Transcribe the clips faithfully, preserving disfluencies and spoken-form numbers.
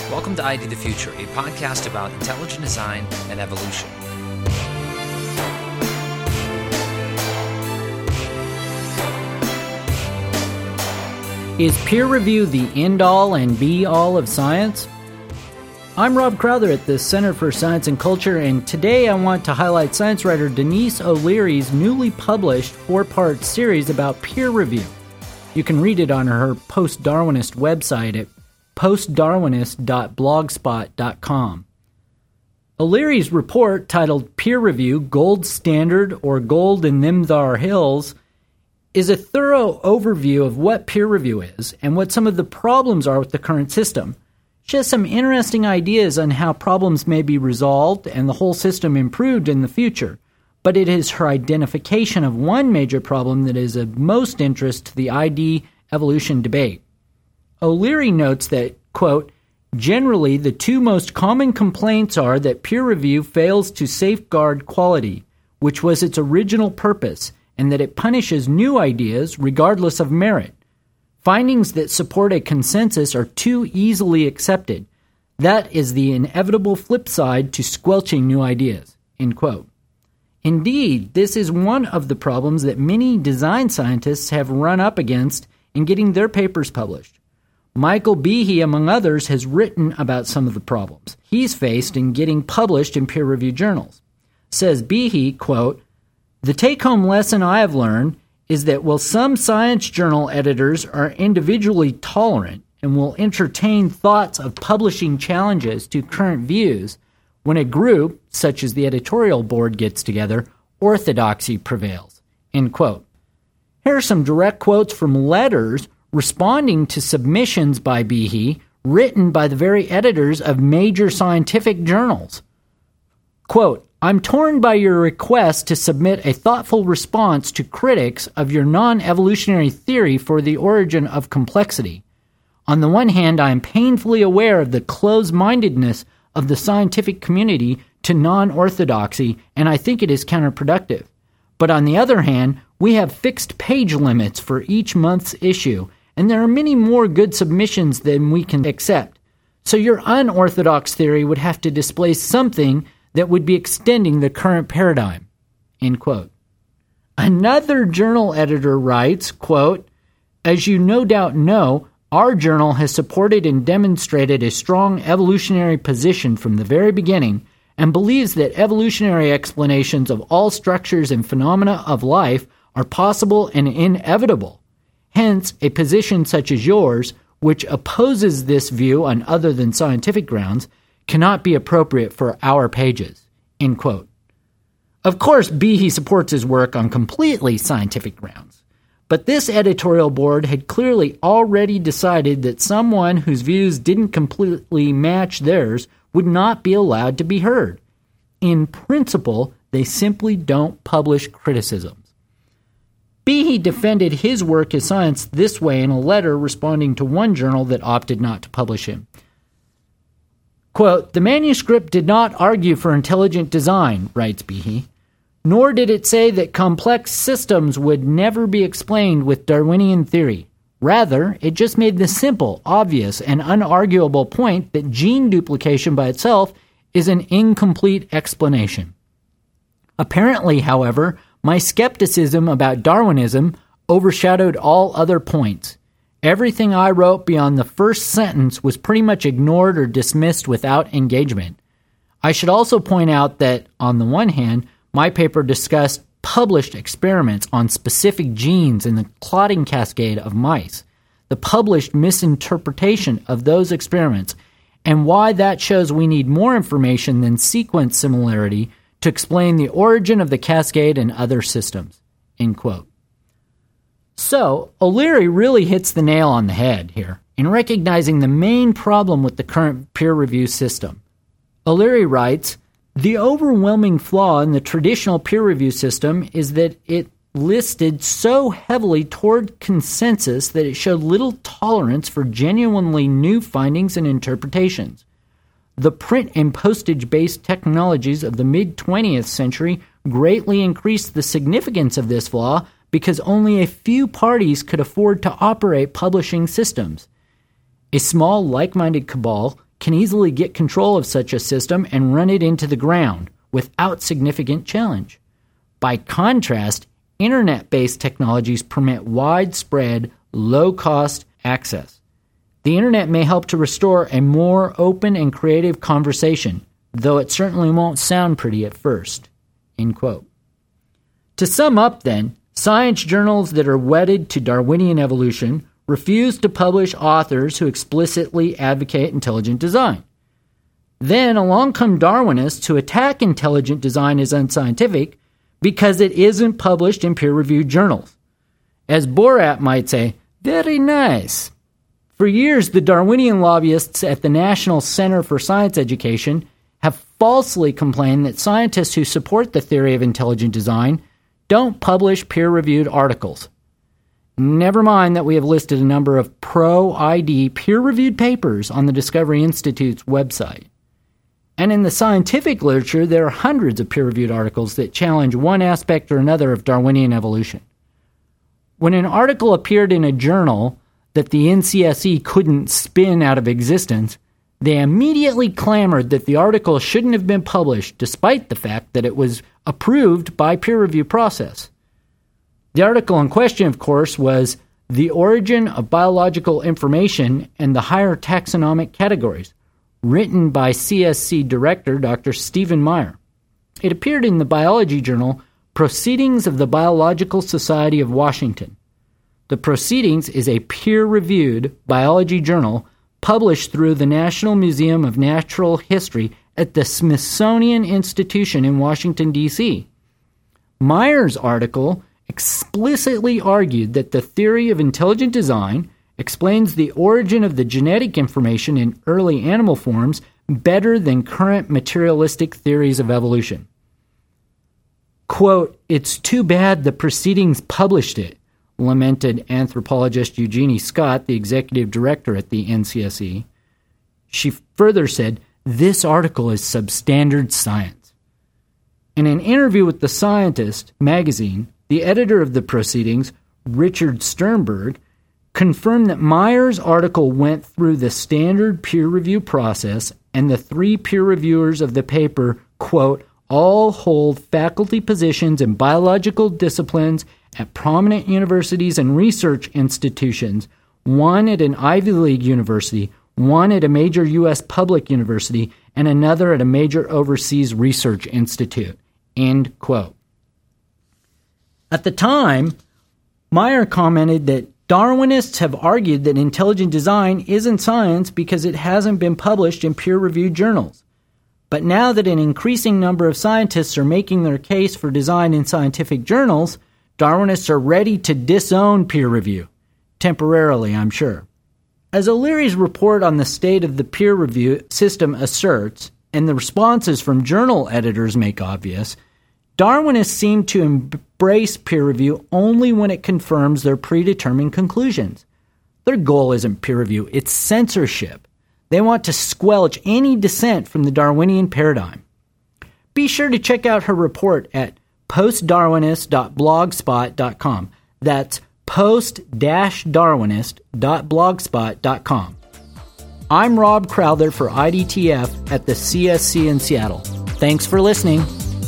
Welcome to I D the Future, a podcast about intelligent design and evolution. Is peer review the end-all and be-all of science? I'm Rob Crowther at the Center for Science and Culture, and today I want to highlight science writer Denise O'Leary's newly published four-part series about peer review. You can read it on her post-Darwinist website at post darwinist dot blogspot dot com. O'Leary's report, titled Peer Review, Gold Standard or Gold in Them Thar Hills, is a thorough overview of what peer review is and what some of the problems are with the current system. She has some interesting ideas on how problems may be resolved and the whole system improved in the future, but it is her identification of one major problem that is of most interest to the I D evolution debate. O'Leary notes that, quote, generally the two most common complaints are that peer review fails to safeguard quality, which was its original purpose, and that it punishes new ideas regardless of merit. Findings that support a consensus are too easily accepted. That is the inevitable flip side to squelching new ideas, end quote. Indeed, this is one of the problems that many design scientists have run up against in getting their papers published. Michael Behe, among others, has written about some of the problems he's faced in getting published in peer-reviewed journals. Says Behe, quote, the take-home lesson I have learned is that while some science journal editors are individually tolerant and will entertain thoughts of publishing challenges to current views, when a group, such as the editorial board, gets together, orthodoxy prevails, end quote. Here are some direct quotes from letters responding to submissions by Behe written by the very editors of major scientific journals. Quote, I'm torn by your request to submit a thoughtful response to critics of your non-evolutionary theory for the origin of complexity. On the one hand, I am painfully aware of the closed-mindedness of the scientific community to non-orthodoxy, and I think it is counterproductive. But on the other hand, we have fixed page limits for each month's issue, and there are many more good submissions than we can accept. So your unorthodox theory would have to display something that would be extending the current paradigm, end quote. Another journal editor writes, quote, as you no doubt know, our journal has supported and demonstrated a strong evolutionary position from the very beginning and believes that evolutionary explanations of all structures and phenomena of life are possible and inevitable. Hence, a position such as yours, which opposes this view on other than scientific grounds, cannot be appropriate for our pages, end quote. Of course, Behe supports his work on completely scientific grounds, but this editorial board had clearly already decided that someone whose views didn't completely match theirs would not be allowed to be heard. In principle, they simply don't publish criticisms. Behe defended his work as science this way in a letter responding to one journal that opted not to publish him. Quote, the manuscript did not argue for intelligent design, writes Behe, nor did it say that complex systems would never be explained with Darwinian theory. Rather, it just made the simple, obvious, and unarguable point that gene duplication by itself is an incomplete explanation. Apparently, however, my skepticism about Darwinism overshadowed all other points. Everything I wrote beyond the first sentence was pretty much ignored or dismissed without engagement. I should also point out that, on the one hand, my paper discussed published experiments on specific genes in the clotting cascade of mice, the published misinterpretation of those experiments, and why that shows we need more information than sequence similarity to explain the origin of the cascade and other systems, end quote. So, O'Leary really hits the nail on the head here in recognizing the main problem with the current peer review system. O'Leary writes, the overwhelming flaw in the traditional peer review system is that it listed so heavily toward consensus that it showed little tolerance for genuinely new findings and interpretations. The print and postage-based technologies of the mid-twentieth century greatly increased the significance of this flaw because only a few parties could afford to operate publishing systems. A small, like-minded cabal can easily get control of such a system and run it into the ground without significant challenge. By contrast, internet-based technologies permit widespread, low-cost access. The internet may help to restore a more open and creative conversation, though it certainly won't sound pretty at first." End quote. To sum up, then, science journals that are wedded to Darwinian evolution refuse to publish authors who explicitly advocate intelligent design. Then along come Darwinists who attack intelligent design as unscientific because it isn't published in peer-reviewed journals. As Borat might say, very nice. For years, the Darwinian lobbyists at the National Center for Science Education have falsely complained that scientists who support the theory of intelligent design don't publish peer-reviewed articles. Never mind that we have listed a number of pro-I D peer-reviewed papers on the Discovery Institute's website. And in the scientific literature, there are hundreds of peer-reviewed articles that challenge one aspect or another of Darwinian evolution. When an article appeared in a journal that the N C S E couldn't spin out of existence, they immediately clamored that the article shouldn't have been published, despite the fact that it was approved by peer review process. The article in question, of course, was The Origin of Biological Information and the Higher Taxonomic Categories, written by C S C Director Doctor Stephen Meyer. It appeared in the biology journal Proceedings of the Biological Society of Washington. The Proceedings is a peer-reviewed biology journal published through the National Museum of Natural History at the Smithsonian Institution in Washington, D C Meyer's article explicitly argued that the theory of intelligent design explains the origin of the genetic information in early animal forms better than current materialistic theories of evolution. Quote, "It's too bad the Proceedings published it," lamented anthropologist Eugenie Scott, the executive director at the N C S E. She further said, "This article is substandard science." In an interview with The Scientist magazine, the editor of the Proceedings, Richard Sternberg, confirmed that Meyer's article went through the standard peer review process and the three peer reviewers of the paper, quote, "all hold faculty positions in biological disciplines at prominent universities and research institutions, one at an Ivy League university, one at a major U S public university, and another at a major overseas research institute," end quote. At the time, Meyer commented that Darwinists have argued that intelligent design isn't science because it hasn't been published in peer-reviewed journals. But now that an increasing number of scientists are making their case for design in scientific journals, Darwinists are ready to disown peer review. Temporarily, I'm sure. As O'Leary's report on the state of the peer review system asserts, and the responses from journal editors make obvious, Darwinists seem to embrace peer review only when it confirms their predetermined conclusions. Their goal isn't peer review, it's censorship. They want to squelch any dissent from the Darwinian paradigm. Be sure to check out her report at post darwinist dot blogspot dot com. That's post darwinist dot blogspot dot com. I'm Rob Crowther for I D T F at the C S C in Seattle. Thanks for listening.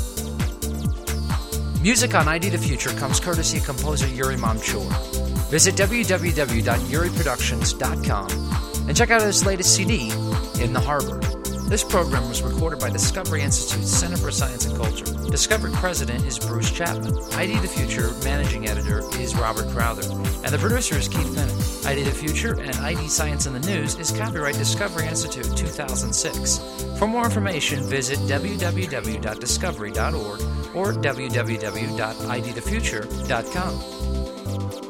Music on I D the Future comes courtesy of composer Yuri Mamchur. Visit w w w dot yuri productions dot com and check out his latest C D, In the Harbor. This program was recorded by Discovery Institute's Center for Science and Culture. Discovery President is Bruce Chapman. I D the Future Managing Editor is Robert Crowther. And the producer is Keith Bennett. I D the Future and I D Science in the News is copyright Discovery Institute two thousand six. For more information, visit w w w dot discovery dot org or w w w dot i d the future dot com.